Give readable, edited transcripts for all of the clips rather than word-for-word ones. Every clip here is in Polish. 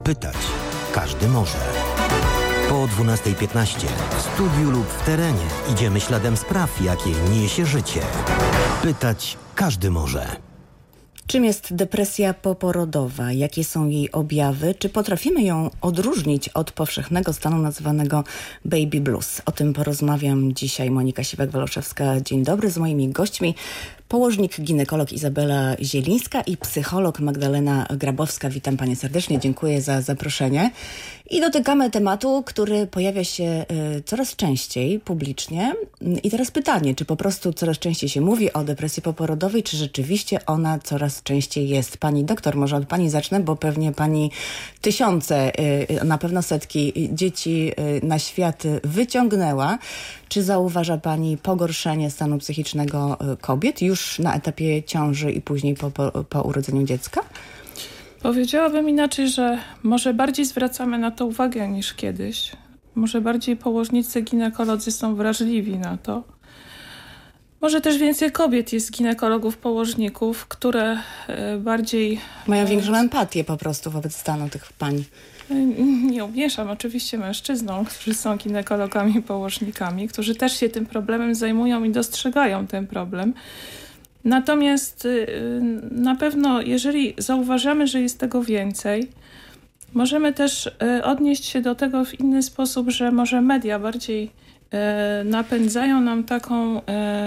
Pytać każdy może. Po 12:15 w studiu lub w terenie idziemy śladem spraw, jakie niesie życie. Pytać każdy może. Czym jest depresja poporodowa? Jakie są jej objawy? Czy potrafimy ją odróżnić od powszechnego stanu nazywanego baby blues? O tym porozmawiam dzisiaj. Monika Siwek-Waloszewska. Dzień dobry. Z moimi gośćmi położnik, ginekolog Izabela Zielińska i psycholog Magdalena Grabowska. Witam panie serdecznie. Dziękuję za zaproszenie. I dotykamy tematu, który pojawia się coraz częściej publicznie. I teraz pytanie, czy po prostu coraz częściej się mówi o depresji poporodowej, czy rzeczywiście ona coraz częściej jest? Pani doktor, może od pani zacznę, bo pewnie pani tysiące, na pewno setki dzieci na świat wyciągnęła. Czy zauważa pani pogorszenie stanu psychicznego kobiet już na etapie ciąży i później po urodzeniu dziecka? Powiedziałabym inaczej, że może bardziej zwracamy na to uwagę niż kiedyś. Może bardziej położnicy, ginekolodzy są wrażliwi na to. Może też więcej kobiet jest ginekologów, położników, które bardziej... Mają większą empatię po prostu wobec stanu tych pań. Nie umieszam oczywiście mężczyznom, którzy są ginekologami, położnikami, którzy też się tym problemem zajmują i dostrzegają ten problem. Natomiast na pewno, jeżeli zauważamy, że jest tego więcej, możemy też odnieść się do tego w inny sposób, że może media bardziej napędzają nam taką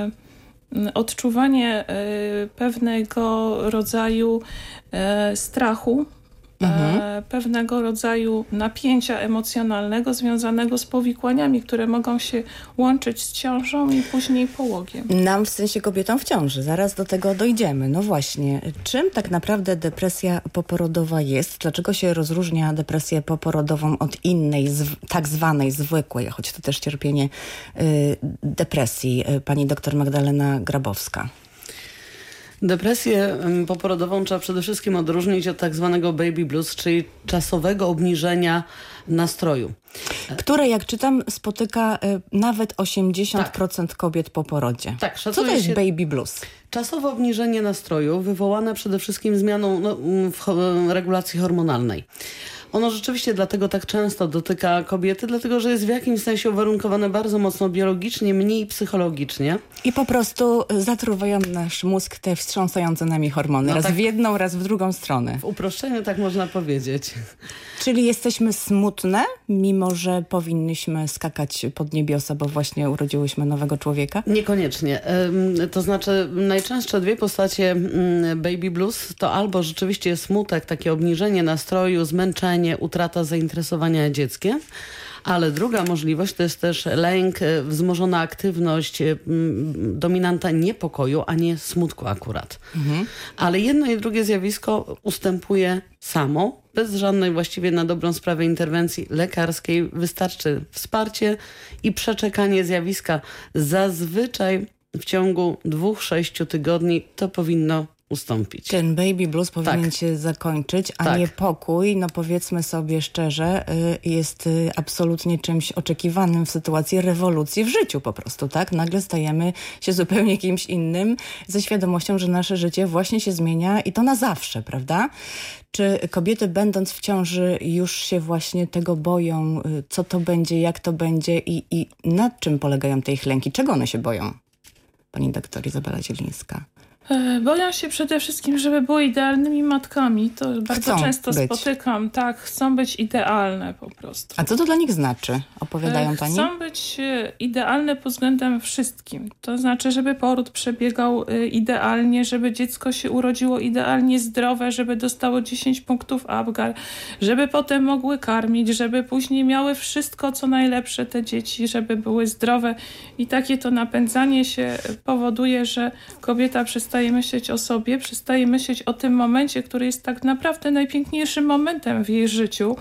odczuwanie pewnego rodzaju strachu, pewnego rodzaju napięcia emocjonalnego związanego z powikłaniami, które mogą się łączyć z ciążą i później połogiem. Nam, w sensie kobietom w ciąży. Zaraz do tego dojdziemy. No właśnie. Czym tak naprawdę depresja poporodowa jest? Dlaczego się rozróżnia depresję poporodową od innej, tak zwanej zwykłej, choć to też cierpienie depresji? Pani doktor Magdalena Grabowska. Depresję poporodową trzeba przede wszystkim odróżnić od tak zwanego baby blues, czyli czasowego obniżenia nastroju. Które, jak czytam, spotyka nawet 80% kobiet po porodzie. Tak, co to jest baby blues? Czasowe obniżenie nastroju wywołane przede wszystkim zmianą w regulacji hormonalnej. Ono rzeczywiście dlatego tak często dotyka kobiety, dlatego że jest w jakimś sensie uwarunkowane bardzo mocno biologicznie, mniej psychologicznie. I po prostu zatruwają nasz mózg te wstrząsające nami hormony. Raz w jedną, raz w drugą stronę. W uproszczeniu tak można powiedzieć. Czyli jesteśmy smutne, mimo że powinnyśmy skakać pod niebiosa, bo właśnie urodziłyśmy nowego człowieka? Niekoniecznie. To znaczy najczęstsze dwie postacie baby blues to albo rzeczywiście jest smutek, takie obniżenie nastroju, zmęczenie, utrata zainteresowania dzieckiem, ale druga możliwość to jest też lęk, wzmożona aktywność, dominanta niepokoju, a nie smutku akurat. Ale jedno i drugie zjawisko ustępuje samo, bez żadnej właściwie na dobrą sprawę interwencji lekarskiej. Wystarczy wsparcie i przeczekanie zjawiska. Zazwyczaj w ciągu 2-6 tygodni to powinno ustąpić. Ten baby blues powinien się zakończyć, a niepokój, no powiedzmy sobie szczerze, jest absolutnie czymś oczekiwanym w sytuacji rewolucji w życiu po prostu, tak? Nagle stajemy się zupełnie kimś innym ze świadomością, że nasze życie właśnie się zmienia i to na zawsze, prawda? Czy kobiety będąc w ciąży już się właśnie tego boją? Co to będzie, jak to będzie i nad czym polegają te ich lęki? Czego one się boją? Pani doktor Izabela Zielińska. Boją się przede wszystkim, żeby były idealnymi matkami. To bardzo często spotykam. Tak, chcą być idealne po prostu. A co to dla nich znaczy? Opowiadają pani? Chcą być idealne pod względem wszystkim. To znaczy, żeby poród przebiegał idealnie, żeby dziecko się urodziło idealnie zdrowe, żeby dostało 10 punktów Apgar, żeby potem mogły karmić, żeby później miały wszystko, co najlepsze te dzieci, żeby były zdrowe. I takie to napędzanie się powoduje, że kobieta przestaje myśleć o sobie, przestaje myśleć o tym momencie, który jest tak naprawdę najpiękniejszym momentem w jej życiu,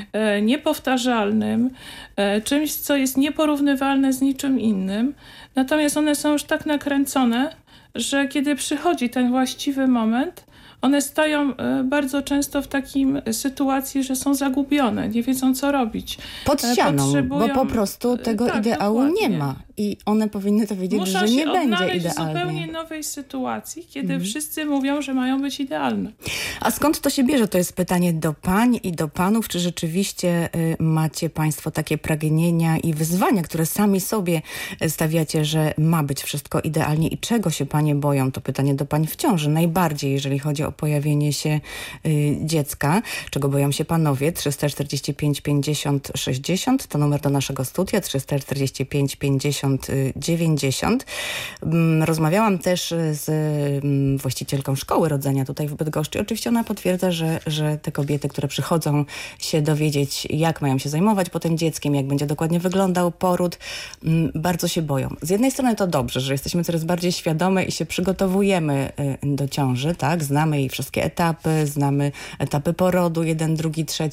niepowtarzalnym, czymś, co jest nieporównywalne z niczym innym. Natomiast one są już tak nakręcone, że kiedy przychodzi ten właściwy moment, one stają bardzo często w takim sytuacji, że są zagubione, nie wiedzą co robić. Pod ścianą, bo po prostu tego ideału nie ma. i one powinny to wiedzieć, Muszą że nie się będzie odnaleźć idealnie. w zupełnie nowej sytuacji, kiedy wszyscy mówią, że mają być idealne. A skąd to się bierze? To jest pytanie do pań i do panów. Czy rzeczywiście macie państwo takie pragnienia i wyzwania, które sami sobie stawiacie, że ma być wszystko idealnie i czego się panie boją? To pytanie do pań w ciąży. Najbardziej, jeżeli chodzi o pojawienie się dziecka. Czego boją się panowie? 345 50 60 to numer do naszego studia. 345 50 90. Rozmawiałam też z właścicielką szkoły rodzenia tutaj w Bydgoszczy. Oczywiście ona potwierdza, że te kobiety, które przychodzą się dowiedzieć, jak mają się zajmować potem dzieckiem, jak będzie dokładnie wyglądał poród, bardzo się boją. Z jednej strony to dobrze, że jesteśmy coraz bardziej świadome i się przygotowujemy do ciąży, tak? Znamy jej wszystkie etapy, znamy etapy porodu, 1, 2, 3,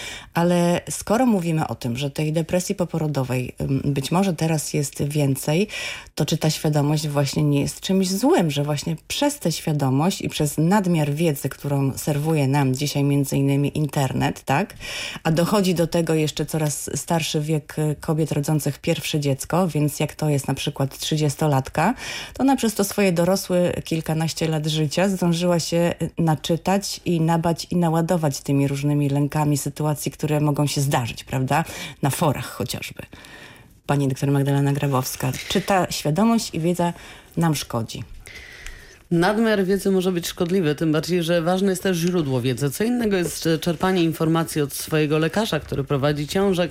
ale skoro mówimy o tym, że tej depresji poporodowej być może teraz jest więcej, to czy ta świadomość właśnie nie jest czymś złym, że właśnie przez tę świadomość i przez nadmiar wiedzy, którą serwuje nam dzisiaj między innymi internet, tak? A dochodzi do tego jeszcze coraz starszy wiek kobiet rodzących pierwsze dziecko, więc jak to jest na przykład 30-latka, to ona przez to swoje dorosłe kilkanaście lat życia zdążyła się naczytać i nabać i naładować tymi różnymi lękami sytuacji, które mogą się zdarzyć, prawda? Na forach chociażby. Pani doktor Magdalena Grabowska, czy ta świadomość i wiedza nam szkodzi? Nadmiar wiedzy może być szkodliwy, tym bardziej, że ważne jest też źródło wiedzy. Co innego jest czerpanie informacji od swojego lekarza, który prowadzi ciążę.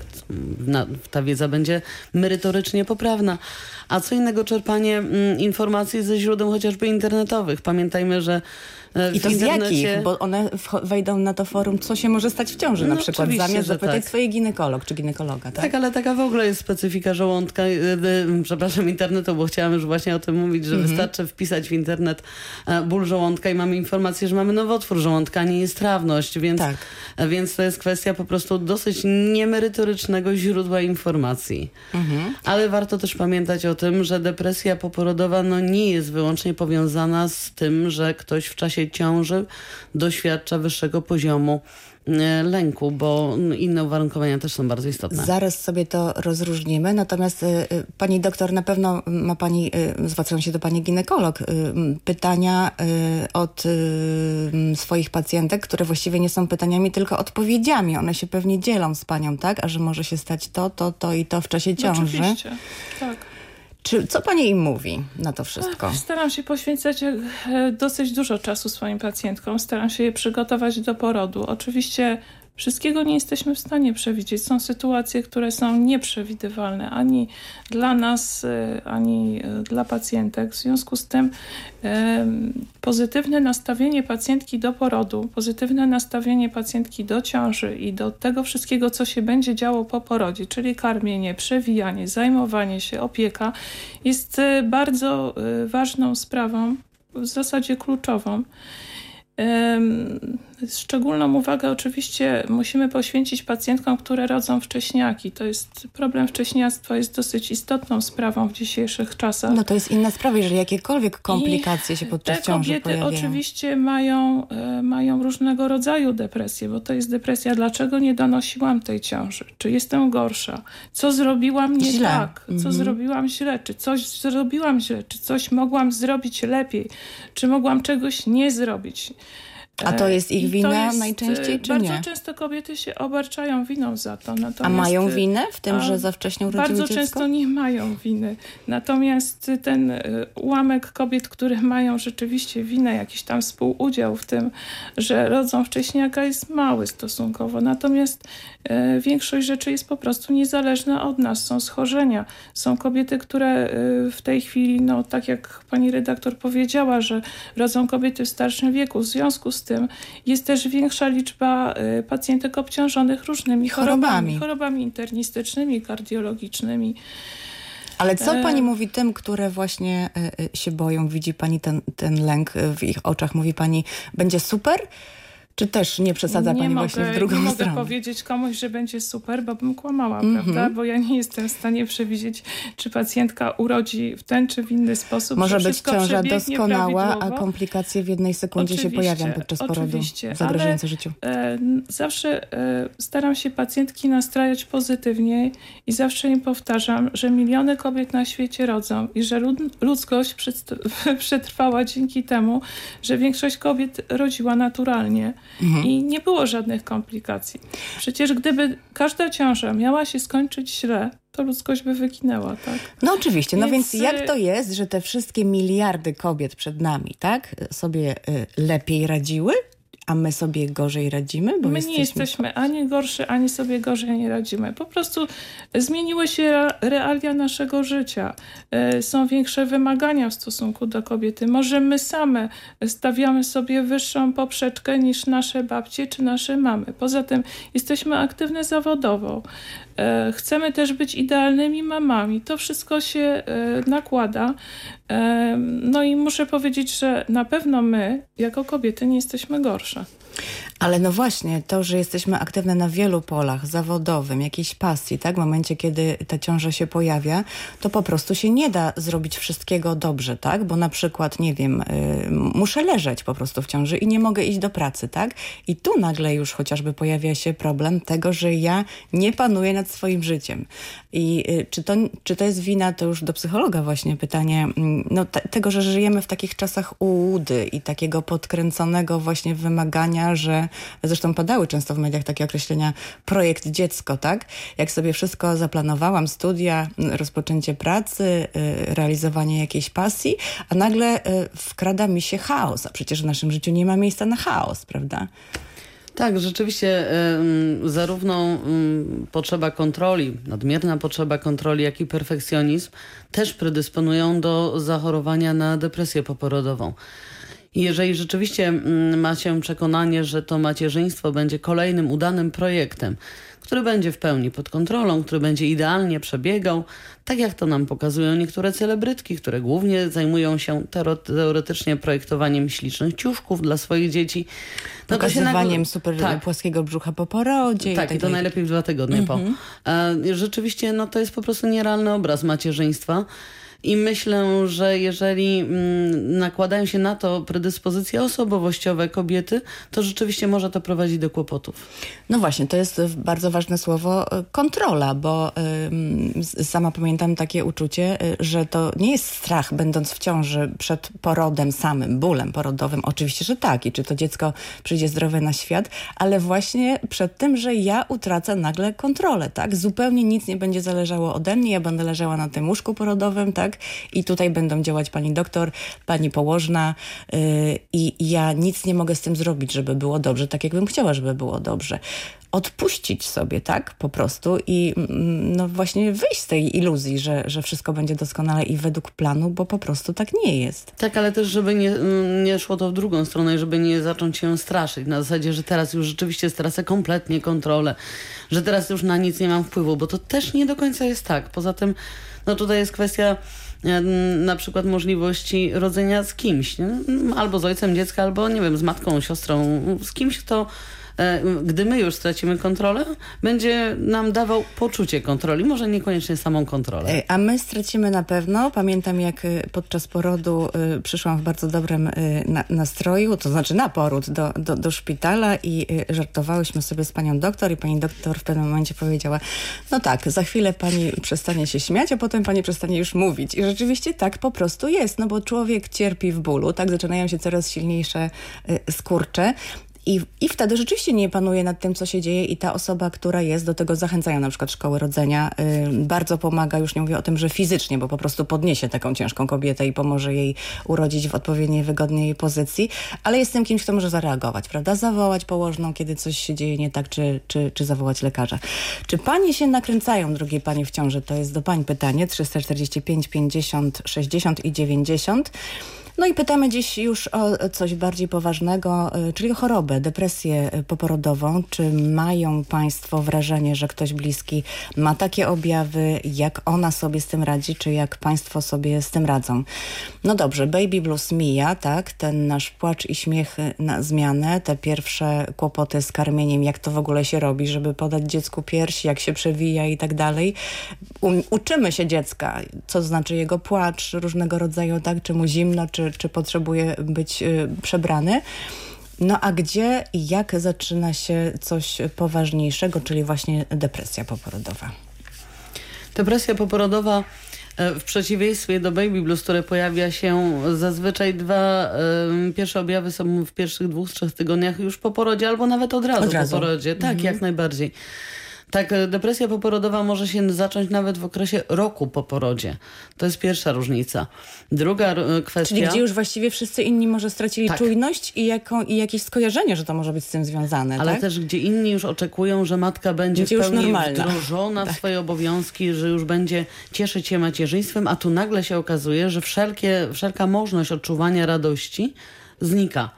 Ta wiedza będzie merytorycznie poprawna. A co innego czerpanie informacji ze źródeł chociażby internetowych. Pamiętajmy, że i to z jakich? Bo one wejdą na to forum, co się może stać w ciąży na przykład, zamiast zapytać swojej ginekolog czy ginekologa. Tak? Tak, ale taka w ogóle jest specyfika żołądka, internetu, bo chciałam już właśnie o tym mówić, że wystarczy wpisać w internet ból żołądka i mamy informację, że mamy nowotwór żołądka, a nie niestrawność, więc to jest kwestia po prostu dosyć niemerytorycznego źródła informacji. Ale warto też pamiętać o tym, że depresja poporodowa nie jest wyłącznie powiązana z tym, że ktoś w czasie ciąży doświadcza wyższego poziomu lęku, bo inne uwarunkowania też są bardzo istotne. Zaraz sobie to rozróżnimy, natomiast pani doktor, na pewno ma pani, zwracam się do pani ginekolog, pytania od swoich pacjentek, które właściwie nie są pytaniami, tylko odpowiedziami. One się pewnie dzielą z panią, tak? A że może się stać to i to w czasie ciąży. Oczywiście, tak. Co pani im mówi na to wszystko? Staram się poświęcać dosyć dużo czasu swoim pacjentkom. Staram się je przygotować do porodu. Oczywiście wszystkiego nie jesteśmy w stanie przewidzieć. Są sytuacje, które są nieprzewidywalne ani dla nas, ani dla pacjentek. W związku z tym pozytywne nastawienie pacjentki do porodu, pozytywne nastawienie pacjentki do ciąży i do tego wszystkiego, co się będzie działo po porodzie, czyli karmienie, przewijanie, zajmowanie się, opieka, jest bardzo ważną sprawą, w zasadzie kluczową. Szczególną uwagę oczywiście musimy poświęcić pacjentkom, które rodzą wcześniaki. Problem wcześniactwa jest dosyć istotną sprawą w dzisiejszych czasach. No to jest inna sprawa, jeżeli jakiekolwiek komplikacje się podczas ciąży pojawiają. Te kobiety oczywiście mają różnego rodzaju depresje, bo to jest depresja, dlaczego nie donosiłam tej ciąży? Czy jestem gorsza? Co zrobiłam nie tak? Co zrobiłam źle? Czy coś zrobiłam źle? Czy coś mogłam zrobić lepiej? Czy mogłam czegoś nie zrobić? A to jest ich wina najczęściej, czy nie? Bardzo często kobiety się obarczają winą za to. A mają winę w tym, że za wcześnie urodziły dziecko? Bardzo często nie mają winy. Natomiast ten ułamek kobiet, które mają rzeczywiście winę, jakiś tam współudział w tym, że rodzą wcześniaka, jest mały stosunkowo. Natomiast większość rzeczy jest po prostu niezależna od nas. Są schorzenia. Są kobiety, które w tej chwili, tak jak pani redaktor powiedziała, że rodzą kobiety w starszym wieku. W związku z tym jest też większa liczba pacjentek obciążonych różnymi chorobami internistycznymi, kardiologicznymi. Ale co pani mówi tym, które właśnie się boją? Widzi pani ten lęk w ich oczach? Mówi pani, będzie super? Czy też nie przesadza pani właśnie w drugą stronę? Nie mogę powiedzieć komuś, że będzie super, bo bym kłamała, prawda? Bo ja nie jestem w stanie przewidzieć, czy pacjentka urodzi w ten czy w inny sposób. Może być ciąża doskonała, a komplikacje w jednej sekundzie się pojawią podczas porodu, zagrażające życiu. Zawsze staram się pacjentki nastrajać pozytywnie i zawsze im powtarzam, że miliony kobiet na świecie rodzą i że ludzkość przetrwała dzięki temu, że większość kobiet rodziła naturalnie i nie było żadnych komplikacji. Przecież gdyby każda ciąża miała się skończyć źle, to ludzkość by wyginęła, tak? No oczywiście, więc jak to jest, że te wszystkie miliardy kobiet przed nami, tak, sobie lepiej radziły, a my sobie gorzej radzimy? Bo my nie jesteśmy ani gorszy, ani sobie gorzej nie radzimy. Po prostu zmieniły się realia naszego życia. Są większe wymagania w stosunku do kobiety. Może my same stawiamy sobie wyższą poprzeczkę niż nasze babcie czy nasze mamy. Poza tym jesteśmy aktywne zawodowo. Chcemy też być idealnymi mamami. To wszystko się nakłada. No i muszę powiedzieć, że na pewno my, jako kobiety, nie jesteśmy gorsze. Ale no właśnie, to, że jesteśmy aktywne na wielu polach, zawodowym, jakiejś pasji, tak? W momencie, kiedy ta ciąża się pojawia, to po prostu się nie da zrobić wszystkiego dobrze, tak? Bo na przykład, nie wiem, muszę leżeć po prostu w ciąży i nie mogę iść do pracy, tak? I tu nagle już chociażby pojawia się problem tego, że ja nie panuję nad swoim życiem. I czy to jest wina, to już do psychologa właśnie pytanie, tego, że żyjemy w takich czasach ułudy i takiego podkręconego właśnie wymagania, że zresztą padały często w mediach takie określenia projekt dziecko, tak? Jak sobie wszystko zaplanowałam, studia, rozpoczęcie pracy, realizowanie jakiejś pasji, a nagle wkrada mi się chaos, a przecież w naszym życiu nie ma miejsca na chaos, prawda? Tak, rzeczywiście zarówno potrzeba kontroli, nadmierna potrzeba kontroli, jak i perfekcjonizm też predysponują do zachorowania na depresję poporodową. I jeżeli rzeczywiście ma się przekonanie, że to macierzyństwo będzie kolejnym udanym projektem, który będzie w pełni pod kontrolą, który będzie idealnie przebiegał, tak jak to nam pokazują niektóre celebrytki, które głównie zajmują się teoretycznie projektowaniem ślicznych ciuszków dla swoich dzieci. Pokazywaniem super płaskiego brzucha po porodzie. Tak, i to najlepiej w 2 tygodnie po. Rzeczywiście to jest po prostu nierealny obraz macierzyństwa. I myślę, że jeżeli nakładają się na to predyspozycje osobowościowe kobiety, to rzeczywiście może to prowadzić do kłopotów. No właśnie, to jest bardzo ważne słowo kontrola, bo sama pamiętam takie uczucie, że to nie jest strach, będąc w ciąży przed porodem samym, bólem porodowym. Oczywiście, że tak. I czy to dziecko przyjdzie zdrowe na świat, ale właśnie przed tym, że ja utracę nagle kontrolę, tak? Zupełnie nic nie będzie zależało ode mnie, ja będę leżała na tym łóżku porodowym, tak? I tutaj będą działać pani doktor, pani położna i ja nic nie mogę z tym zrobić, żeby było dobrze, tak jakbym chciała, żeby było dobrze. Odpuścić sobie, tak? Po prostu i właśnie wyjść z tej iluzji, że wszystko będzie doskonale i według planu, bo po prostu tak nie jest. Tak, ale też, żeby nie szło to w drugą stronę, żeby nie zacząć się straszyć. Na zasadzie, że teraz już rzeczywiście stracę kompletnie kontrolę, że teraz już na nic nie mam wpływu, bo to też nie do końca jest tak. Poza tym, tutaj jest kwestia na przykład możliwości rodzenia z kimś, nie? Albo z ojcem dziecka, albo nie wiem, z matką, siostrą, z kimś, kto gdy my już stracimy kontrolę, będzie nam dawał poczucie kontroli, może niekoniecznie samą kontrolę. A my stracimy na pewno. Pamiętam, jak podczas porodu przyszłam w bardzo dobrym nastroju, to znaczy na poród do szpitala i żartowałyśmy sobie z panią doktor i pani doktor w pewnym momencie powiedziała, no tak, za chwilę pani przestanie się śmiać, a potem pani przestanie już mówić. I rzeczywiście tak po prostu jest, bo człowiek cierpi w bólu, tak, zaczynają się coraz silniejsze skurcze. I wtedy rzeczywiście nie panuje nad tym, co się dzieje i ta osoba, która jest, do tego zachęcają na przykład szkoły rodzenia, bardzo pomaga, już nie mówię o tym, że fizycznie, bo po prostu podniesie taką ciężką kobietę i pomoże jej urodzić w odpowiedniej, wygodnej pozycji, ale jest tym kimś, kto może zareagować, prawda? Zawołać położną, kiedy coś się dzieje nie tak, czy zawołać lekarza. Czy panie się nakręcają, drogie panie w ciąży? To jest do pań pytanie, 345, 50, 60 i 90. No i pytamy dziś już o coś bardziej poważnego, czyli o chorobę, depresję poporodową. Czy mają Państwo wrażenie, że ktoś bliski ma takie objawy, jak ona sobie z tym radzi, czy jak Państwo sobie z tym radzą? No dobrze, baby blues mija, tak? Ten nasz płacz i śmiech na zmianę, te pierwsze kłopoty z karmieniem, jak to w ogóle się robi, żeby podać dziecku piersi, jak się przewija i tak dalej. Uczymy się dziecka, co znaczy jego płacz różnego rodzaju, tak? Czy mu zimno, czy potrzebuje być przebrany. No a gdzie i jak zaczyna się coś poważniejszego, czyli właśnie depresja poporodowa? Depresja poporodowa w przeciwieństwie do baby blues, które pojawia się zazwyczaj pierwsze objawy są w pierwszych 2-3 tygodniach już po porodzie, albo nawet od razu po porodzie. Tak, jak najbardziej. Tak, depresja poporodowa może się zacząć nawet w okresie roku po porodzie. To jest pierwsza różnica. Druga kwestia... Czyli gdzie już właściwie wszyscy inni może stracili czujność i jakieś skojarzenie, że to może być z tym związane, ale tak? też gdzie inni już oczekują, że matka będzie w pełni wdrożona w swoje obowiązki, że już będzie cieszyć się macierzyństwem, a tu nagle się okazuje, że wszelka możliwość odczuwania radości znika.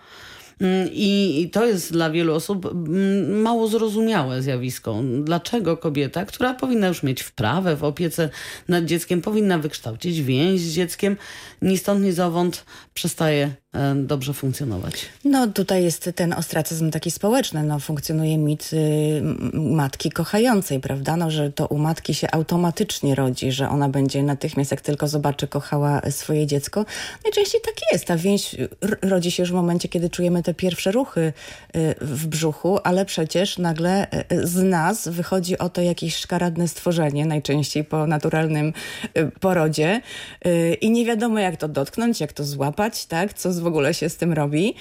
I to jest dla wielu osób mało zrozumiałe zjawisko. Dlaczego kobieta, która powinna już mieć wprawę w opiece nad dzieckiem, powinna wykształcić więź z dzieckiem, ni stąd, ni zowąd przestaje dobrze funkcjonować. No tutaj jest ten ostracyzm taki społeczny. No, funkcjonuje mit matki kochającej, prawda? No, że to u matki się automatycznie rodzi, że ona będzie natychmiast, jak tylko zobaczy, kochała swoje dziecko. Najczęściej tak jest. Ta więź rodzi się już w momencie, kiedy czujemy te pierwsze ruchy w brzuchu, ale przecież nagle z nas wychodzi oto jakieś szkaradne stworzenie, najczęściej po naturalnym porodzie i nie wiadomo, jak to dotknąć, jak to złapać, tak? Co w ogóle się z tym robi.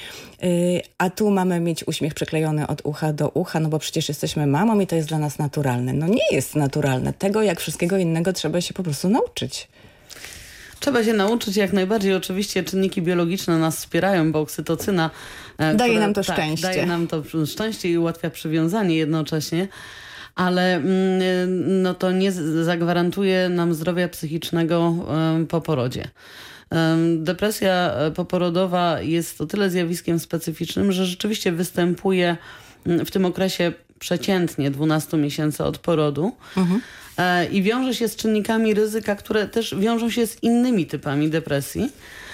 A tu mamy mieć uśmiech przyklejony od ucha do ucha, no bo przecież jesteśmy mamą i to jest dla nas naturalne. No nie jest naturalne. Tego, jak wszystkiego innego, trzeba się po prostu nauczyć. Trzeba się nauczyć jak najbardziej. Oczywiście czynniki biologiczne nas wspierają, bo oksytocyna daje nam to szczęście. Daje nam to szczęście i ułatwia przywiązanie jednocześnie, ale no to nie zagwarantuje nam zdrowia psychicznego po porodzie. Depresja poporodowa jest o tyle zjawiskiem specyficznym, że rzeczywiście występuje w tym okresie przeciętnie 12 miesięcy od porodu i wiąże się z czynnikami ryzyka, które też wiążą się z innymi typami depresji,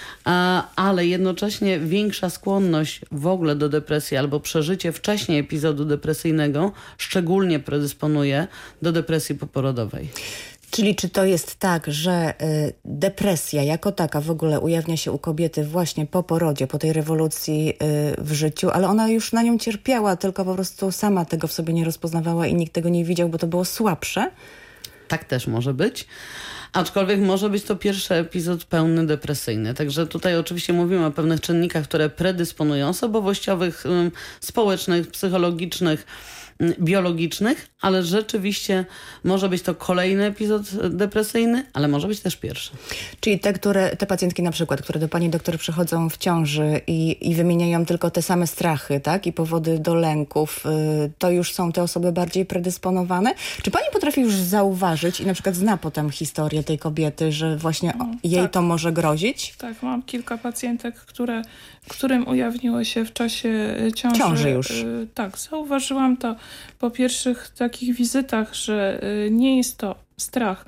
ale jednocześnie większa skłonność w ogóle do depresji albo przeżycie wcześniej epizodu depresyjnego szczególnie predysponuje do depresji poporodowej. Czyli czy to jest tak, że depresja jako taka w ogóle ujawnia się u kobiety właśnie po porodzie, po tej rewolucji w życiu, ale ona już na nią cierpiała, tylko po prostu sama tego w sobie nie rozpoznawała i nikt tego nie widział, bo to było słabsze? Tak też może być. Aczkolwiek może być to pierwszy epizod pełny depresyjny. Także tutaj oczywiście mówimy o pewnych czynnikach, które predysponują, osobowościowych, społecznych, psychologicznych, biologicznych, ale rzeczywiście może być to kolejny epizod depresyjny, ale może być też pierwszy. Czyli te pacjentki na przykład, które do pani doktor przychodzą w ciąży i wymieniają tylko te same strachy, tak? I powody do lęków, to już są te osoby bardziej predysponowane? Czy pani potrafi już zauważyć i na przykład zna potem historię tej kobiety, że właśnie jej to może grozić? Tak, mam kilka pacjentek, którym ujawniło się w czasie ciąży już. Tak, zauważyłam to po pierwszych takich wizytach, że nie jest to strach.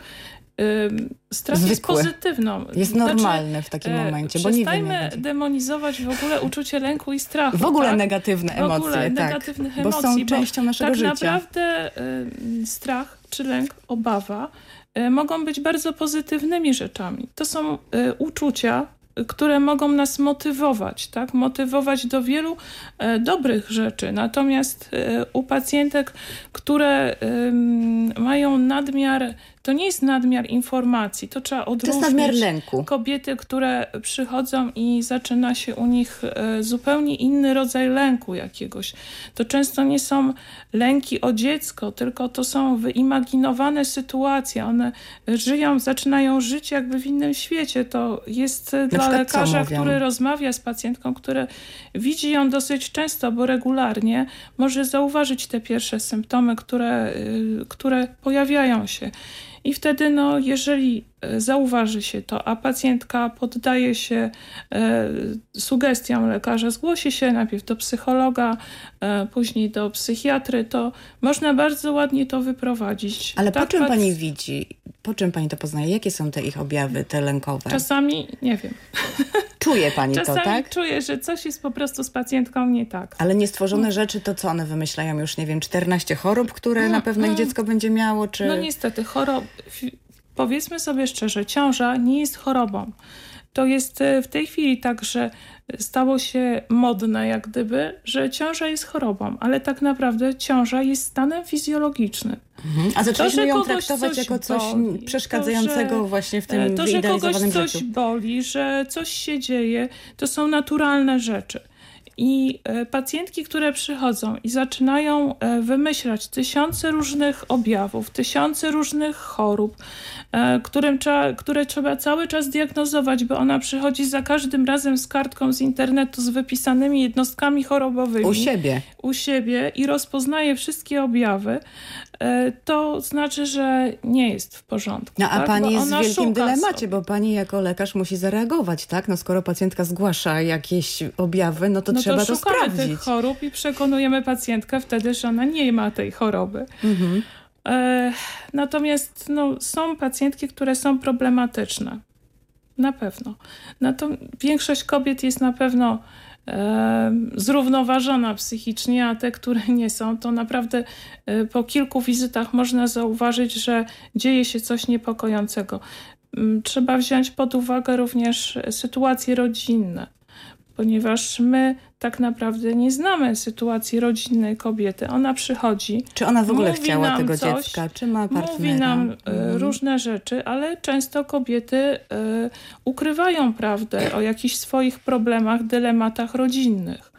Strach zwykły. Jest pozytywną. Jest normalny w takim momencie, bo nie wiemy. Przestajmy demonizować w ogóle uczucie lęku i strachu. W ogóle tak? negatywne emocje. W ogóle tak. negatywnych bo emocji. Są częścią naszego życia. Tak naprawdę strach czy lęk, obawa mogą być bardzo pozytywnymi rzeczami. To są uczucia, które mogą nas motywować, tak? Motywować do wielu dobrych rzeczy. Natomiast u pacjentek, które mają nadmiar, to nie jest nadmiar informacji, to trzeba odróżnić. To jest nadmiar lęku. Kobiety, które przychodzą i zaczyna się u nich zupełnie inny rodzaj lęku jakiegoś. To często nie są lęki o dziecko, tylko to są wyimaginowane sytuacje. One zaczynają żyć jakby w innym świecie. To jest dla lekarza, który rozmawia z pacjentką, który widzi ją dosyć często, bo regularnie może zauważyć te pierwsze symptomy, które pojawiają się. I wtedy, jeżeli zauważy się to, a pacjentka poddaje się sugestiom lekarza, zgłosi się najpierw do psychologa, później do psychiatry, to można bardzo ładnie to wyprowadzić. Ale po czym pani widzi? Po czym pani to poznaje? Jakie są te ich objawy, te lękowe? Czasami nie wiem. Czuje pani to, tak? Czasami czuję, że coś jest po prostu z pacjentką nie tak. Ale niestworzone rzeczy, to co one wymyślają już, 14 chorób, które na pewno ich dziecko będzie miało, czy... No niestety, powiedzmy sobie szczerze, ciąża nie jest chorobą. To jest w tej chwili tak, że stało się modne jak gdyby, że ciąża jest chorobą, ale tak naprawdę ciąża jest stanem fizjologicznym. A zaczęliśmy ją traktować jako coś przeszkadzającego właśnie w tym wyidealizowanym życiu. To, że kogoś coś boli, że coś się dzieje, to są naturalne rzeczy. I pacjentki, które przychodzą i zaczynają wymyślać tysiące różnych objawów, tysiące różnych chorób, które trzeba cały czas diagnozować, bo ona przychodzi za każdym razem z kartką z internetu z wypisanymi jednostkami chorobowymi. U siebie i rozpoznaje wszystkie objawy, to znaczy, że nie jest w porządku. No a tak? Pani jest w wielkim dylemacie, bo pani jako lekarz musi zareagować, tak? Skoro pacjentka zgłasza jakieś objawy, to trzeba to sprawdzić. Szukamy tych chorób i przekonujemy pacjentkę wtedy, że ona nie ma tej choroby. Natomiast są pacjentki, które są problematyczne. Na pewno. Większość kobiet jest na pewno zrównoważona psychicznie, a te, które nie są, to naprawdę po kilku wizytach można zauważyć, że dzieje się coś niepokojącego. Trzeba wziąć pod uwagę również sytuacje rodzinne, ponieważ my tak naprawdę nie znamy sytuacji rodzinnej kobiety. Ona przychodzi. Czy ona w ogóle chciała tego dziecka? Czy ma partnera? Mówi nam różne rzeczy, ale często kobiety ukrywają prawdę o jakichś swoich problemach, dylematach rodzinnych.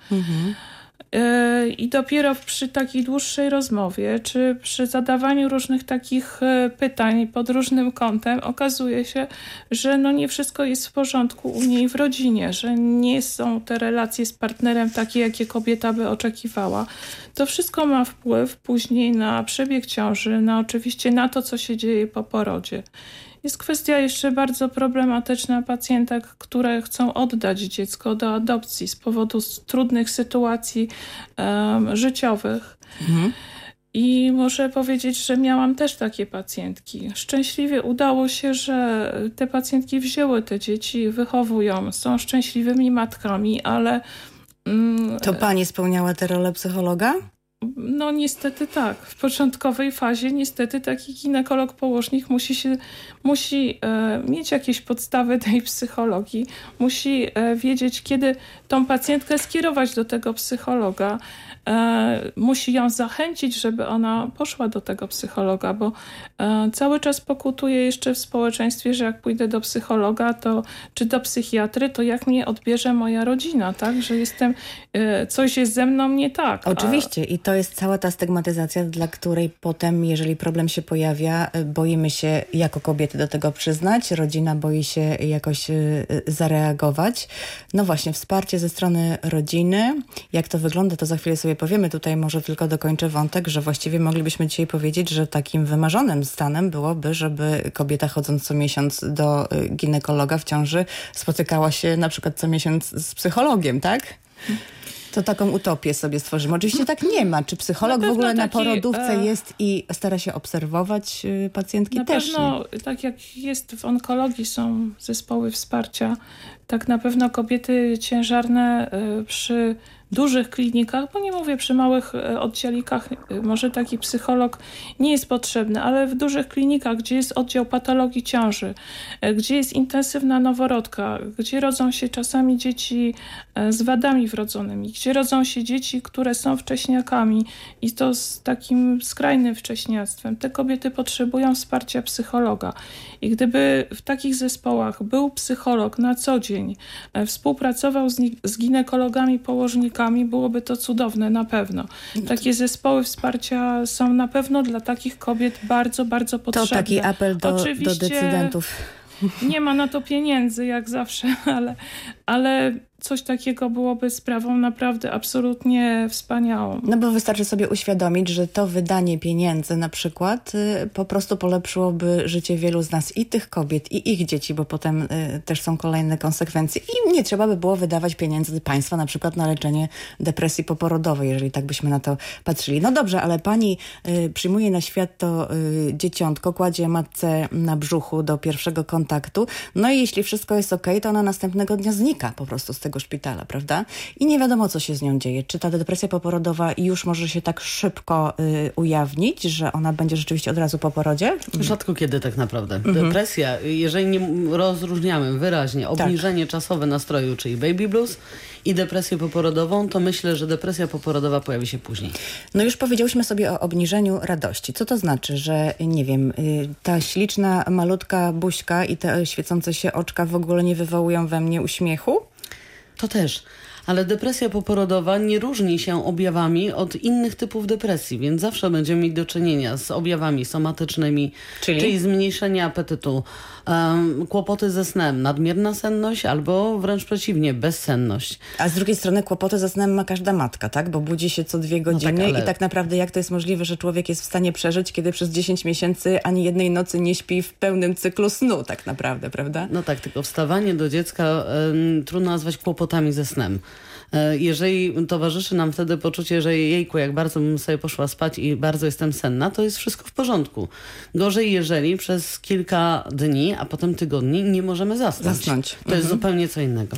I dopiero przy takiej dłuższej rozmowie, czy przy zadawaniu różnych takich pytań pod różnym kątem okazuje się, że nie wszystko jest w porządku u niej w rodzinie, że nie są te relacje z partnerem takie, jakie kobieta by oczekiwała. To wszystko ma wpływ później na przebieg ciąży, oczywiście na to, co się dzieje po porodzie. Jest kwestia jeszcze bardzo problematyczna pacjentek, które chcą oddać dziecko do adopcji z powodu trudnych sytuacji życiowych. I muszę powiedzieć, że miałam też takie pacjentki. Szczęśliwie udało się, że te pacjentki wzięły te dzieci, wychowują, są szczęśliwymi matkami, ale... To pani spełniała tę rolę psychologa? Niestety tak. W początkowej fazie niestety taki ginekolog położnik musi mieć jakieś podstawy tej psychologii, musi wiedzieć, kiedy tą pacjentkę skierować do tego psychologa, musi ją zachęcić, żeby ona poszła do tego psychologa, bo cały czas pokutuje jeszcze w społeczeństwie, że jak pójdę do psychologa czy do psychiatry, to jak mnie odbierze moja rodzina, tak? Że coś jest ze mną nie tak. Oczywiście i to jest cała ta stygmatyzacja, dla której potem, jeżeli problem się pojawia, boimy się jako kobiety do tego przyznać, rodzina boi się jakoś zareagować. Właśnie, wsparcie ze strony rodziny. Jak to wygląda, to za chwilę sobie powiemy. Tutaj może tylko dokończę wątek, że właściwie moglibyśmy dzisiaj powiedzieć, że takim wymarzonym stanem byłoby, żeby kobieta chodząc co miesiąc do ginekologa w ciąży spotykała się na przykład co miesiąc z psychologiem, tak? To taką utopię sobie stworzymy. Oczywiście tak nie ma. Czy psycholog w ogóle na porodówce jest i stara się obserwować pacjentki? Na też pewno, tak jak jest w onkologii, są zespoły wsparcia. Tak na pewno kobiety ciężarne przy dużych klinikach, bo nie mówię przy małych oddziałikach, może taki psycholog nie jest potrzebny, ale w dużych klinikach, gdzie jest oddział patologii ciąży, gdzie jest intensywna noworodka, gdzie rodzą się czasami dzieci z wadami wrodzonymi, gdzie rodzą się dzieci, które są wcześniakami i to z takim skrajnym wcześniactwem. Te kobiety potrzebują wsparcia psychologa. I gdyby w takich zespołach był psycholog na co dzień, współpracował z ginekologami, położnikami, byłoby to cudowne na pewno. Takie zespoły wsparcia są na pewno dla takich kobiet bardzo, bardzo potrzebne. To taki apel do decydentów. Nie ma na to pieniędzy, jak zawsze, ale coś takiego byłoby sprawą naprawdę absolutnie wspaniałą. No bo wystarczy sobie uświadomić, że to wydanie pieniędzy na przykład po prostu polepszyłoby życie wielu z nas, i tych kobiet, i ich dzieci, bo potem też są kolejne konsekwencje. I nie trzeba by było wydawać pieniędzy państwa na przykład na leczenie depresji poporodowej, jeżeli tak byśmy na to patrzyli. No dobrze, ale pani przyjmuje na świat to dzieciątko, kładzie matce na brzuchu do pierwszego kontaktu, no i jeśli wszystko jest okej, to ona następnego dnia znika po prostu z tego szpitala, prawda? I nie wiadomo, co się z nią dzieje. Czy ta depresja poporodowa już może się tak szybko ujawnić, że ona będzie rzeczywiście od razu po porodzie? Rzadko kiedy tak naprawdę. Depresja, jeżeli nie rozróżniamy wyraźnie obniżenie czasowe nastroju, czyli baby blues, i depresję poporodową, to myślę, że depresja poporodowa pojawi się później. No już powiedziałyśmy sobie o obniżeniu radości. Co to znaczy, że nie wiem, ta śliczna, malutka buźka i te świecące się oczka w ogóle nie wywołują we mnie uśmiechu? To też. Ale depresja poporodowa nie różni się objawami od innych typów depresji, więc zawsze będziemy mieć do czynienia z objawami somatycznymi, czyli zmniejszenie apetytu, kłopoty ze snem, nadmierna senność albo wręcz przeciwnie, bezsenność. A z drugiej strony kłopoty ze snem ma każda matka, tak? Bo budzi się co 2 godziny i tak naprawdę jak to jest możliwe, że człowiek jest w stanie przeżyć, kiedy przez 10 miesięcy ani jednej nocy nie śpi w pełnym cyklu snu tak naprawdę, prawda? No tak, tylko wstawanie do dziecka trudno nazwać kłopotami ze snem. Jeżeli towarzyszy nam wtedy poczucie, że jejku, jak bardzo bym sobie poszła spać i bardzo jestem senna, to jest wszystko w porządku. Gorzej, jeżeli przez kilka dni, a potem tygodni nie możemy zasnąć. To jest zupełnie co innego.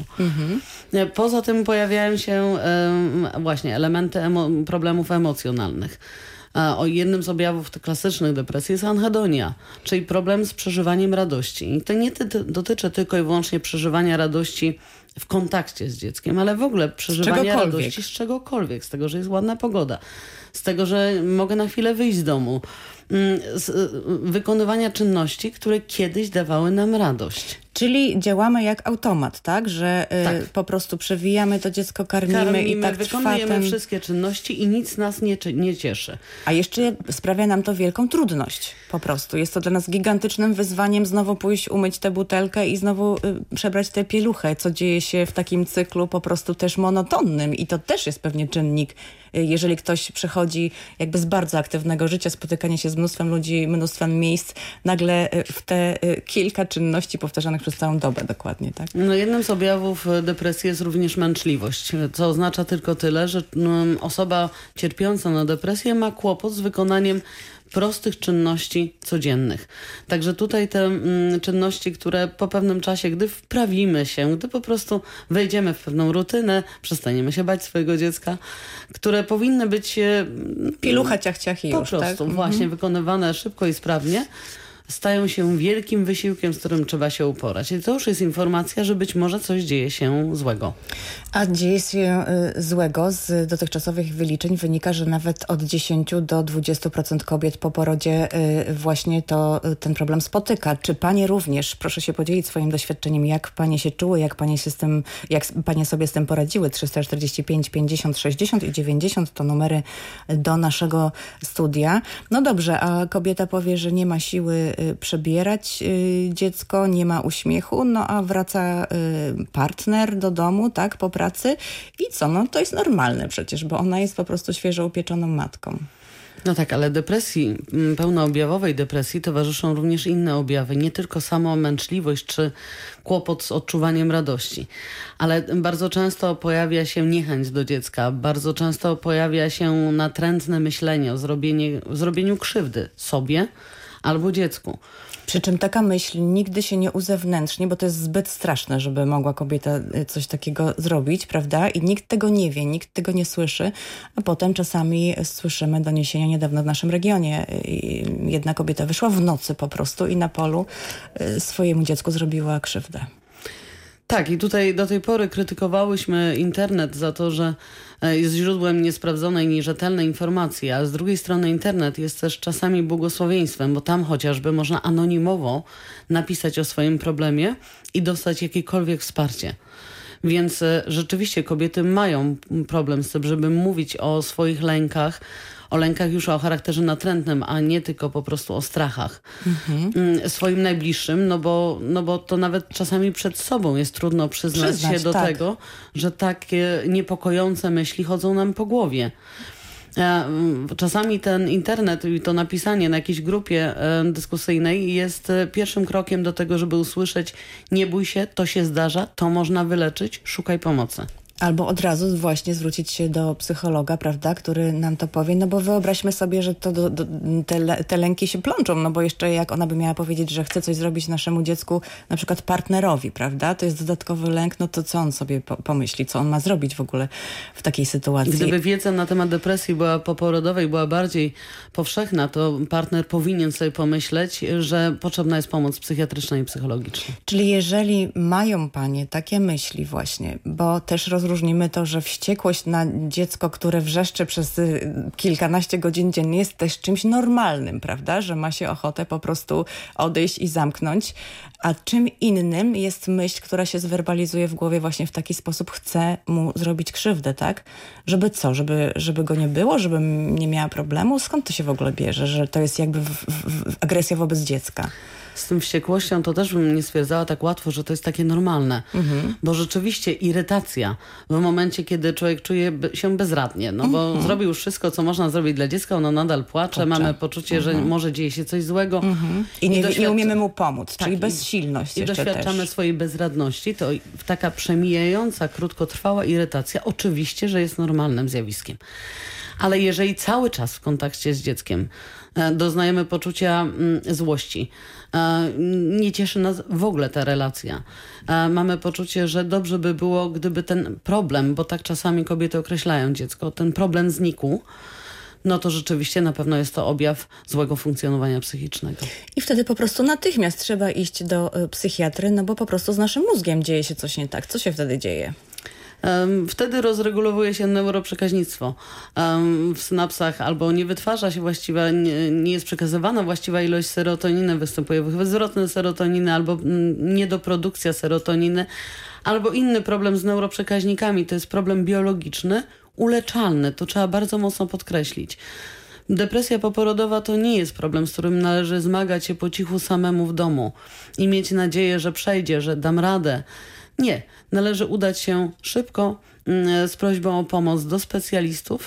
Poza tym pojawiają się właśnie elementy problemów emocjonalnych. O jednym z objawów klasycznych depresji jest anhedonia, czyli problem z przeżywaniem radości. I to nie dotyczy tylko i wyłącznie przeżywania radości w kontakcie z dzieckiem, ale w ogóle przeżywania radości z czegokolwiek, z tego, że jest ładna pogoda, z tego, że mogę na chwilę wyjść z domu, z wykonywania czynności, które kiedyś dawały nam radość. Czyli działamy jak automat, tak? Że po prostu przewijamy to dziecko, karmimy i tak wykonujemy wszystkie czynności i nic nas nie cieszy. A jeszcze sprawia nam to wielką trudność po prostu. Jest to dla nas gigantycznym wyzwaniem znowu pójść, umyć tę butelkę i znowu przebrać tę pieluchę, co dzieje się w takim cyklu po prostu też monotonnym i to też jest pewnie czynnik. Jeżeli ktoś przechodzi jakby z bardzo aktywnego życia, spotykanie się z mnóstwem ludzi, mnóstwem miejsc, nagle w te kilka czynności powtarzanych przez całą dobę dokładnie, tak? No jednym z objawów depresji jest również męczliwość, co oznacza tylko tyle, że osoba cierpiąca na depresję ma kłopot z wykonaniem prostych czynności codziennych. Także tutaj te czynności, które po pewnym czasie, gdy wprawimy się, gdy po prostu wejdziemy w pewną rutynę, przestaniemy się bać swojego dziecka, które powinny być pielucha, ciach, ciach i po już, prostu tak? właśnie wykonywane szybko i sprawnie, stają się wielkim wysiłkiem, z którym trzeba się uporać. I to już jest informacja, że być może coś dzieje się złego. A dzieje się złego. Z dotychczasowych wyliczeń wynika, że nawet od 10 do 20% kobiet po porodzie właśnie ten problem spotyka. Czy panie również, proszę się podzielić swoim doświadczeniem, jak panie się czuły, jak panie sobie z tym poradziły? 345 50 60 i 90 to numery do naszego studia. No dobrze, a kobieta powie, że nie ma siły przebierać dziecko, nie ma uśmiechu, no a wraca partner do domu, tak, po pracy i co? No to jest normalne przecież, bo ona jest po prostu świeżo upieczoną matką. No tak, ale depresji, pełnoobjawowej depresji towarzyszą również inne objawy, nie tylko samo męczliwość czy kłopot z odczuwaniem radości, ale bardzo często pojawia się niechęć do dziecka, bardzo często pojawia się natrętne myślenie o zrobieniu krzywdy sobie albo dziecku. Przy czym taka myśl nigdy się nie uzewnętrzni, bo to jest zbyt straszne, żeby mogła kobieta coś takiego zrobić, prawda? I nikt tego nie wie, nikt tego nie słyszy, a potem czasami słyszymy doniesienia niedawno w naszym regionie. Jedna kobieta wyszła w nocy po prostu i na polu swojemu dziecku zrobiła krzywdę. Tak, i tutaj do tej pory krytykowałyśmy internet za to, że jest źródłem niesprawdzonej, nierzetelnej informacji, a z drugiej strony internet jest też czasami błogosławieństwem, bo tam chociażby można anonimowo napisać o swoim problemie i dostać jakiekolwiek wsparcie. Więc rzeczywiście kobiety mają problem z tym, żeby mówić o swoich lękach, o lękach już o charakterze natrętnym, a nie tylko po prostu o strachach swoim najbliższym, no bo to nawet czasami przed sobą jest trudno przyznać się do tego, że takie niepokojące myśli chodzą nam po głowie. Czasami ten internet i to napisanie na jakiejś grupie dyskusyjnej jest pierwszym krokiem do tego, żeby usłyszeć: nie bój się, to się zdarza, to można wyleczyć, szukaj pomocy. Albo od razu właśnie zwrócić się do psychologa, prawda, który nam to powie, no bo wyobraźmy sobie, że to te lęki się plączą, no bo jeszcze jak ona by miała powiedzieć, że chce coś zrobić naszemu dziecku, na przykład partnerowi, prawda, to jest dodatkowy lęk, no to co on sobie pomyśli, co on ma zrobić w ogóle w takiej sytuacji. Gdyby wiedza na temat depresji poporodowej była bardziej powszechna, to partner powinien sobie pomyśleć, że potrzebna jest pomoc psychiatryczna i psychologiczna. Czyli jeżeli mają panie takie myśli właśnie, bo też rozróżnimy to, że wściekłość na dziecko, które wrzeszczy przez kilkanaście godzin dziennie, jest też czymś normalnym, prawda? Że ma się ochotę po prostu odejść i zamknąć. A czym innym jest myśl, która się zwerbalizuje w głowie właśnie w taki sposób: chcę mu zrobić krzywdę, tak? Żeby co? Żeby go nie było? Żebym nie miała problemu? Skąd to się w ogóle bierze? Że to jest jakby agresja wobec dziecka? Z tym wściekłością to też bym nie stwierdzała tak łatwo, że to jest takie normalne. Bo rzeczywiście irytacja w momencie, kiedy człowiek czuje się bezradnie, no bo zrobił już wszystko, co można zrobić dla dziecka, ono nadal płacze, mamy poczucie, że może dzieje się coś złego. I nie umiemy mu pomóc, czyli bezsilność i doświadczamy też swojej bezradności. To taka przemijająca, krótkotrwała irytacja oczywiście, że jest normalnym zjawiskiem. Ale jeżeli cały czas w kontakcie z dzieckiem doznajemy poczucia złości, nie cieszy nas w ogóle ta relacja, mamy poczucie, że dobrze by było, gdyby ten problem, bo tak czasami kobiety określają dziecko, ten problem znikł, no to rzeczywiście na pewno jest to objaw złego funkcjonowania psychicznego. I wtedy po prostu natychmiast trzeba iść do psychiatry, no bo po prostu z naszym mózgiem dzieje się coś nie tak. Co się wtedy dzieje? Wtedy rozregulowuje się neuroprzekaźnictwo w synapsach, albo nie wytwarza się właściwie, nie jest przekazywana właściwa ilość serotoniny, występuje zwrotne serotoniny, albo niedoprodukcja serotoniny, albo inny problem z neuroprzekaźnikami. To jest problem biologiczny, uleczalny. To trzeba bardzo mocno podkreślić. Depresja poporodowa to nie jest problem, z którym należy zmagać się po cichu samemu w domu i mieć nadzieję, że przejdzie, że dam radę. Nie. Należy udać się szybko z prośbą o pomoc do specjalistów,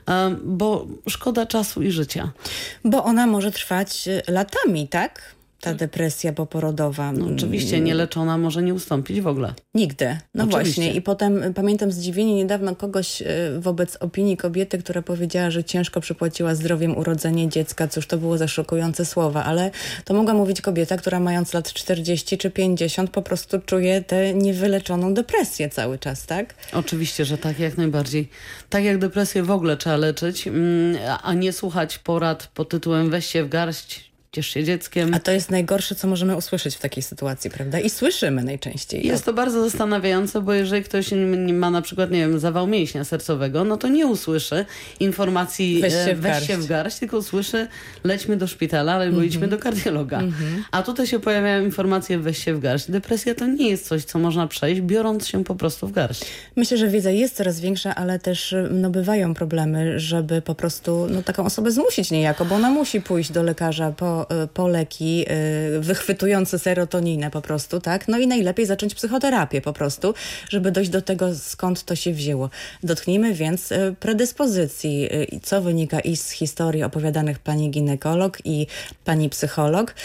bo szkoda czasu i życia. Bo ona może trwać latami, tak? Ta depresja poporodowa. No, oczywiście nieleczona może nie ustąpić w ogóle. Nigdy. No oczywiście. Właśnie. I potem pamiętam zdziwienie niedawno kogoś wobec opinii kobiety, która powiedziała, że ciężko przypłaciła zdrowiem urodzenie dziecka. Cóż, to było za szokujące słowa, ale to mogła mówić kobieta, która mając lat 40 czy 50 po prostu czuje tę niewyleczoną depresję cały czas, tak? Oczywiście, że tak, jak najbardziej. Tak jak depresję w ogóle trzeba leczyć, a nie słuchać porad pod tytułem weź się w garść, ciesz się dzieckiem. A to jest najgorsze, co możemy usłyszeć w takiej sytuacji, prawda? I słyszymy najczęściej. Jest to bardzo zastanawiające, bo jeżeli ktoś ma na przykład, nie wiem, zawał mięśnia sercowego, no to nie usłyszy informacji weź się w garść, tylko usłyszy lećmy do szpitala albo idźmy do kardiologa. A tutaj się pojawiają informacje weź się w garść. Depresja to nie jest coś, co można przejść, biorąc się po prostu w garść. Myślę, że wiedza jest coraz większa, ale też bywają problemy, żeby po prostu taką osobę zmusić niejako, bo ona musi pójść do lekarza po leki wychwytujące serotoninę po prostu, tak? No i najlepiej zacząć psychoterapię po prostu, żeby dojść do tego, skąd to się wzięło. Dotknijmy więc predyspozycji, co wynika i z historii opowiadanych pani ginekolog i pani psycholog.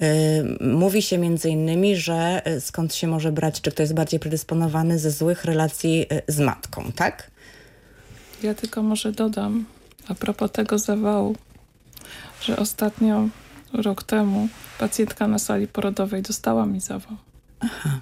Mówi się między innymi, że skąd się może brać, czy kto jest bardziej predysponowany ze złych relacji z matką, tak? Ja tylko może dodam, a propos tego zawału, że ostatnio rok temu pacjentka na sali porodowej dostała mi zawał. Aha.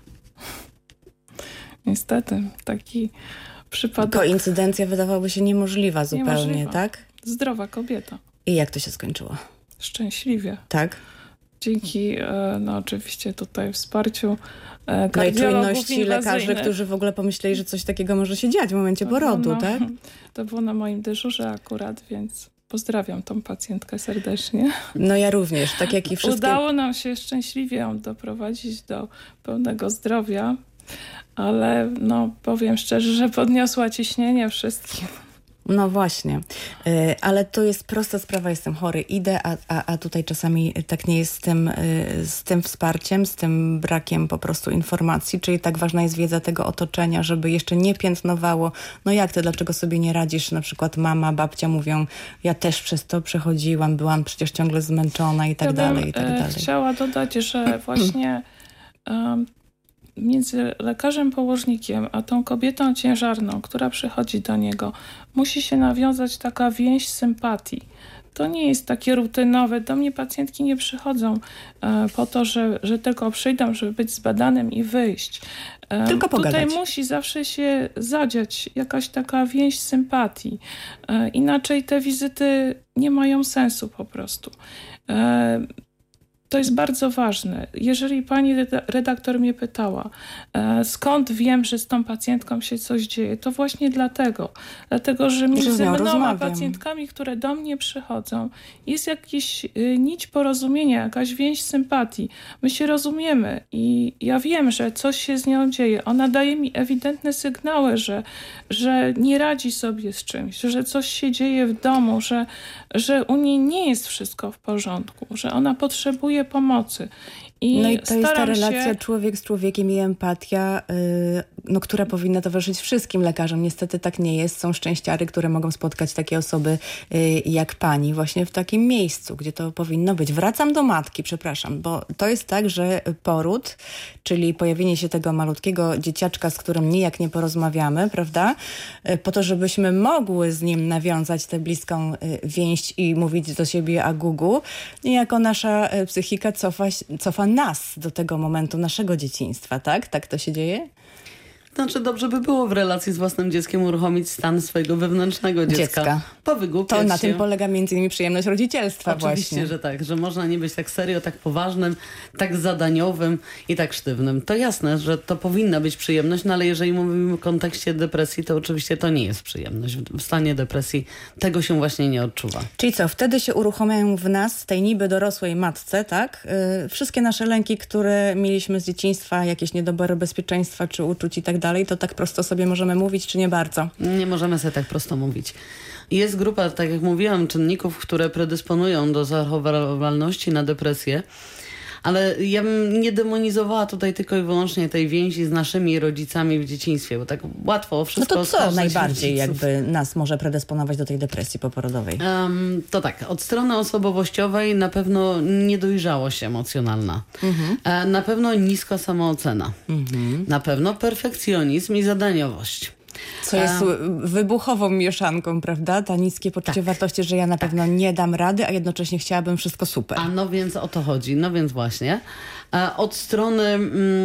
Niestety, taki przypadek. Koincydencja wydawałaby się niemożliwa zupełnie, tak? Zdrowa kobieta. I jak to się skończyło? Szczęśliwie. Tak? Dzięki, oczywiście tutaj wsparciu kardiologów, no i czujności lekarzy, którzy w ogóle pomyśleli, że coś takiego może się dziać w momencie porodu, tak? To było na moim dyżurze akurat, więc pozdrawiam tą pacjentkę serdecznie. No ja również, tak jak i wszystkie. Udało nam się szczęśliwie ją doprowadzić do pełnego zdrowia, ale powiem szczerze, że podniosła ciśnienie wszystkim. No właśnie, ale to jest prosta sprawa, jestem chory, idę, a tutaj czasami tak nie jest z tym wsparciem, z tym brakiem po prostu informacji, czyli tak ważna jest wiedza tego otoczenia, żeby jeszcze nie piętnowało, no jak ty, dlaczego sobie nie radzisz, na przykład mama, babcia mówią, ja też przez to przechodziłam, byłam przecież ciągle zmęczona i tak dalej, i tak dalej. Chciała dodać, że właśnie między lekarzem położnikiem a tą kobietą ciężarną, która przychodzi do niego, musi się nawiązać taka więź sympatii. To nie jest takie rutynowe. Do mnie pacjentki nie przychodzą po to, że tylko przyjdą, żeby być zbadanym i wyjść. Tylko pogadać. Tutaj musi zawsze się zadziać jakaś taka więź sympatii. Inaczej te wizyty nie mają sensu po prostu. To jest bardzo ważne. Jeżeli pani redaktor mnie pytała, skąd wiem, że z tą pacjentką się coś dzieje, to właśnie dlatego, że między mną a pacjentkami, które do mnie przychodzą, jest jakiś nić porozumienia, jakaś więź sympatii. My się rozumiemy i ja wiem, że coś się z nią dzieje. Ona daje mi ewidentne sygnały, że nie radzi sobie z czymś, że coś się dzieje w domu, że u niej nie jest wszystko w porządku, że ona potrzebuje pomocy. No i to jest ta relacja człowiek z człowiekiem i empatia, która powinna towarzyszyć wszystkim lekarzom. Niestety tak nie jest. Są szczęściary, które mogą spotkać takie osoby jak pani właśnie w takim miejscu, gdzie to powinno być. Wracam do matki, przepraszam, bo to jest tak, że poród, czyli pojawienie się tego malutkiego dzieciaczka, z którym nijak nie porozmawiamy, prawda? Po to, żebyśmy mogły z nim nawiązać tę bliską więź i mówić do siebie agugu, niejako nasza psychika cofa nas do tego momentu naszego dzieciństwa, tak? Tak to się dzieje? Znaczy dobrze by było w relacji z własnym dzieckiem uruchomić stan swojego wewnętrznego dziecka. Powygłupiać to na się. tym polega między innymi przyjemność rodzicielstwa. Oczywiście, właśnie. że tak, że można nie być tak serio, tak poważnym, tak zadaniowym i tak sztywnym. To jasne, że to powinna być przyjemność, no ale jeżeli mówimy w kontekście depresji, to oczywiście to nie jest przyjemność. W stanie depresji tego się właśnie nie odczuwa. Czyli co, wtedy się uruchamiają w nas, tej niby dorosłej matce, tak? Wszystkie nasze lęki, które mieliśmy z dzieciństwa, jakieś niedobory bezpieczeństwa czy uczuć i tak dalej, to tak prosto sobie możemy mówić, czy nie bardzo? Nie możemy sobie tak prosto mówić. Jest grupa, tak jak mówiłam, czynników, które predysponują do zachorowalności na depresję, ale ja bym nie demonizowała tutaj tylko i wyłącznie tej więzi z naszymi rodzicami w dzieciństwie, bo tak łatwo wszystko... No to co najbardziej jakby nas może predysponować do tej depresji poporodowej? To tak, od strony osobowościowej na pewno niedojrzałość emocjonalna. Na pewno niska samoocena. Na pewno perfekcjonizm i zadaniowość. Co jest wybuchową mieszanką, prawda? Ta niskie poczucie wartości, że ja na pewno nie dam rady, a jednocześnie chciałabym wszystko super. No więc o to chodzi. No więc właśnie. Od strony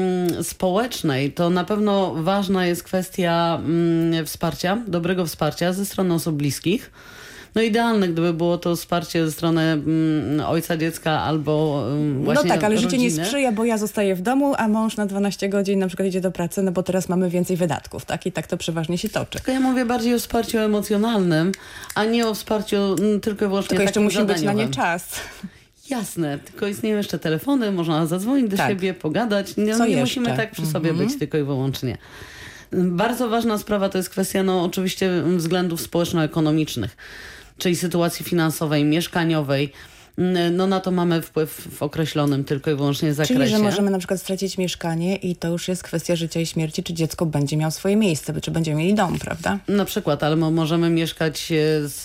społecznej to na pewno ważna jest kwestia wsparcia, dobrego wsparcia ze strony osób bliskich. No idealne, gdyby było to wsparcie ze strony ojca dziecka albo właśnie no tak, ale rodziny. Życie nie sprzyja, bo ja zostaję w domu, a mąż na 12 godzin na przykład idzie do pracy, no bo teraz mamy więcej wydatków, tak? I tak to przeważnie się toczy. Tylko ja mówię bardziej o wsparciu emocjonalnym, a nie o wsparciu tylko i wyłącznie tylko jeszcze musi zadaniowym. być na nie czas. Jasne, tylko istnieją jeszcze telefony, można zadzwonić do siebie, pogadać. Nie musimy tak przy sobie być tylko i wyłącznie. Bardzo ważna sprawa to jest kwestia oczywiście względów społeczno-ekonomicznych, czyli sytuacji finansowej, mieszkaniowej. No na to mamy wpływ w określonym tylko i wyłącznie zakresie. Czyli, że możemy na przykład stracić mieszkanie i to już jest kwestia życia i śmierci, czy dziecko będzie miało swoje miejsce, czy będziemy mieli dom, prawda? Na przykład, ale możemy mieszkać z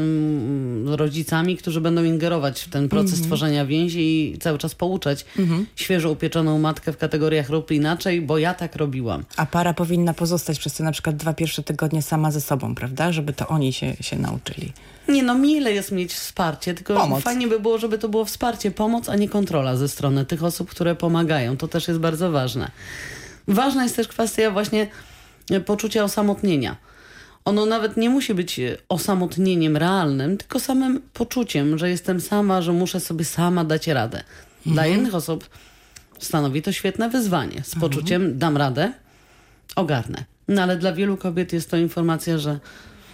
rodzicami, którzy będą ingerować w ten proces tworzenia więzi i cały czas pouczać świeżo upieczoną matkę w kategoriach rób inaczej, bo ja tak robiłam. A para powinna pozostać przez te na przykład 2 pierwsze tygodnie sama ze sobą, prawda? Żeby to oni się nauczyli. Nie, mile jest mieć wsparcie, tylko pomoc. Fajnie by było, żeby to było wsparcie, pomoc, a nie kontrola ze strony tych osób, które pomagają. To też jest bardzo ważne. Ważna jest też kwestia właśnie poczucia osamotnienia. Ono nawet nie musi być osamotnieniem realnym, tylko samym poczuciem, że jestem sama, że muszę sobie sama dać radę. Dla jednych osób stanowi to świetne wyzwanie. Z poczuciem dam radę, ogarnę. No ale dla wielu kobiet jest to informacja, że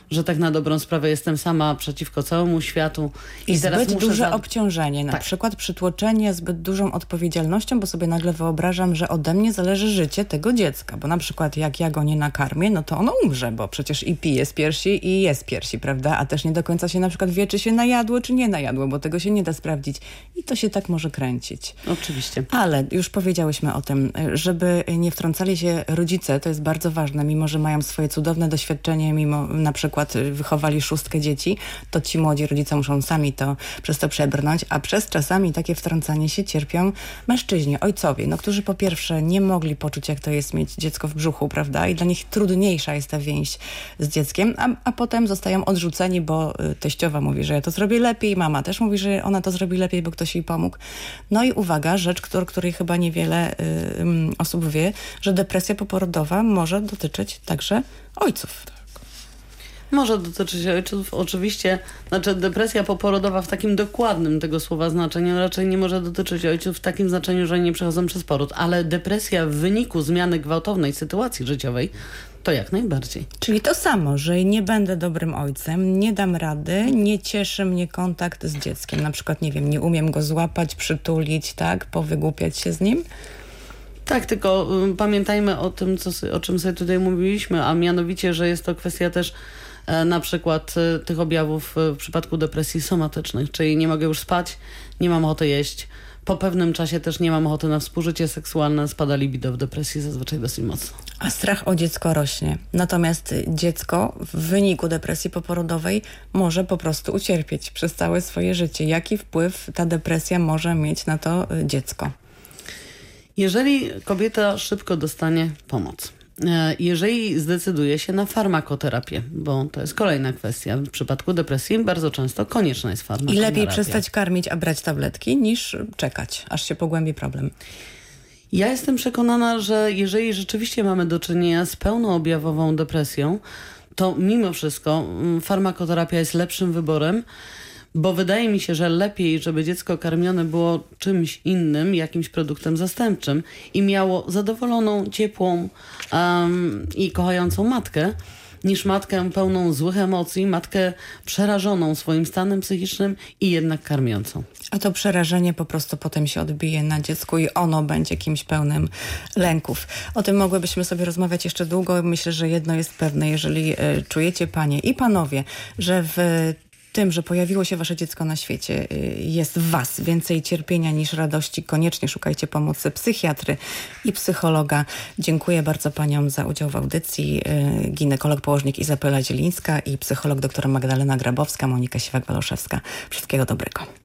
że tak na dobrą sprawę jestem sama przeciwko całemu światu. I teraz zbyt muszę duże obciążenie, na Tak. przykład przytłoczenie zbyt dużą odpowiedzialnością, bo sobie nagle wyobrażam, że ode mnie zależy życie tego dziecka, bo na przykład jak ja go nie nakarmię, no to ono umrze, bo przecież i pije z piersi i je z piersi, prawda? A też nie do końca się na przykład wie, czy się najadło, czy nie najadło, bo tego się nie da sprawdzić. I to się tak może kręcić. Oczywiście. Ale już powiedziałyśmy o tym, żeby nie wtrącali się rodzice, to jest bardzo ważne, mimo że mają swoje cudowne doświadczenie, mimo na przykład wychowali 6 dzieci, to ci młodzi rodzice muszą sami przez to przebrnąć, a przez czasami takie wtrącanie się cierpią mężczyźni, ojcowie, no, którzy po pierwsze nie mogli poczuć, jak to jest mieć dziecko w brzuchu, prawda? I dla nich trudniejsza jest ta więź z dzieckiem, a potem zostają odrzuceni, bo teściowa mówi, że ja to zrobię lepiej, mama też mówi, że ona to zrobi lepiej, bo ktoś jej pomógł. No i uwaga, rzecz, której chyba niewiele osób wie, że depresja poporodowa może dotyczyć także ojców. Może dotyczyć ojców, oczywiście, znaczy depresja poporodowa w takim dokładnym tego słowa znaczeniu raczej nie może dotyczyć ojców w takim znaczeniu, że nie przechodzą przez poród, ale depresja w wyniku zmiany gwałtownej sytuacji życiowej to jak najbardziej. Czyli to samo, że nie będę dobrym ojcem, nie dam rady, nie cieszy mnie kontakt z dzieckiem. Na przykład, nie wiem, nie umiem go złapać, przytulić, tak, powygłupiać się z nim. Tak, tylko pamiętajmy o tym, o czym sobie tutaj mówiliśmy, a mianowicie, że jest to kwestia też na przykład tych objawów w przypadku depresji somatycznych, czyli nie mogę już spać, nie mam ochoty jeść. Po pewnym czasie też nie mam ochoty na współżycie seksualne, spada libido w depresji zazwyczaj dosyć mocno. A strach o dziecko rośnie. Natomiast dziecko w wyniku depresji poporodowej może po prostu ucierpieć przez całe swoje życie. Jaki wpływ ta depresja może mieć na to dziecko? Jeżeli kobieta szybko dostanie pomoc, jeżeli zdecyduje się na farmakoterapię, bo to jest kolejna kwestia. W przypadku depresji bardzo często konieczna jest farmakoterapia. I lepiej przestać karmić, a brać tabletki, niż czekać, aż się pogłębi problem. Ja jestem przekonana, że jeżeli rzeczywiście mamy do czynienia z pełnoobjawową depresją, to mimo wszystko farmakoterapia jest lepszym wyborem, bo wydaje mi się, że lepiej, żeby dziecko karmione było czymś innym, jakimś produktem zastępczym i miało zadowoloną, ciepłą i kochającą matkę, niż matkę pełną złych emocji, matkę przerażoną swoim stanem psychicznym i jednak karmiącą. A to przerażenie po prostu potem się odbije na dziecku i ono będzie kimś pełnym lęków. O tym mogłybyśmy sobie rozmawiać jeszcze długo. Myślę, że jedno jest pewne. Jeżeli czujecie panie i panowie, że w tym, że pojawiło się wasze dziecko na świecie, jest w was więcej cierpienia niż radości, koniecznie szukajcie pomocy psychiatry i psychologa. Dziękuję bardzo paniom za udział w audycji. Ginekolog, położnik Izabela Zielińska i psycholog dr Magdalena Grabowska, Monika Siwak-Waloszewska. Wszystkiego dobrego.